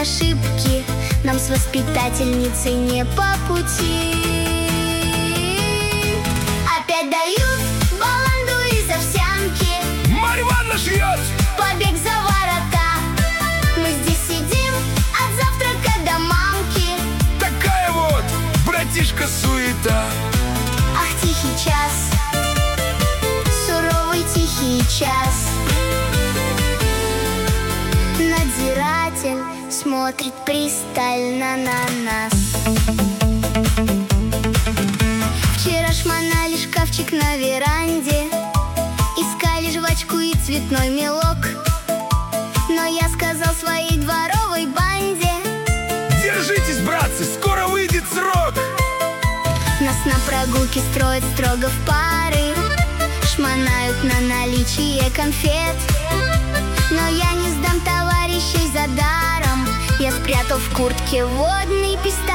ошибки, нам с воспитательницей не по пути. Опять дают баланду из овсянки, Марья Ивановна шьет! побег за ворота. Мы здесь сидим от завтрака до мамки. Такая вот, братишка, суета. Ах, тихий час, суровый тихий час. Надзиратель смотрит пристально на нас. Вчера шмонали шкафчик на веранде, искали жвачку и цветной мелок. Но я сказал своей дворовой банде: Держитесь, братцы, скоро выйдет срок. нас на прогулке строят строго в пары, шмонают на наличие конфет. Но я не сдам товарищей за даром, я спрятал в куртке водный пистолет.